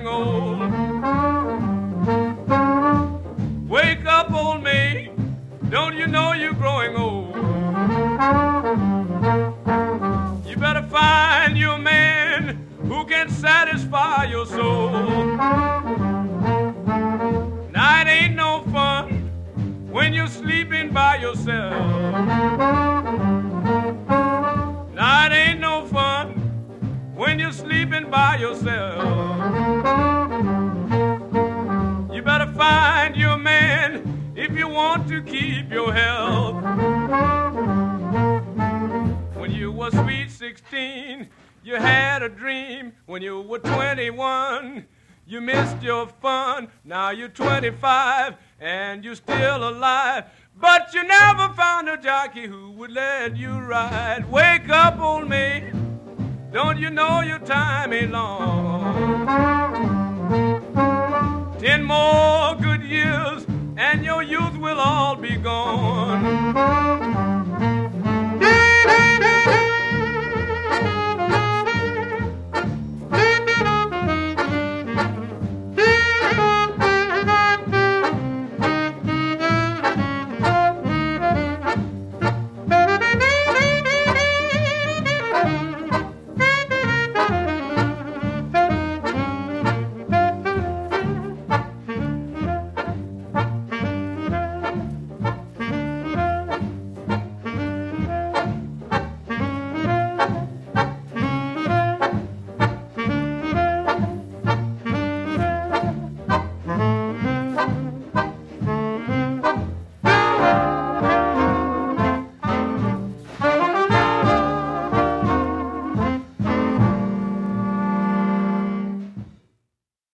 growing old. Wake up, old maid, don't you know you're growing old? You better find you a man who can satisfy your soul. Now it ain't no fun when you're sleeping by yourself. Now it ain't no fun when you're sleeping by yourself. You better find you a man if you want to keep your health. When you were sweet 16, you had a dream. When you were 21, you missed your fun. Now you're 25 and you're still alive, but you never found a jockey who would let you ride. Wake up, old maid, don't you know your time ain't long?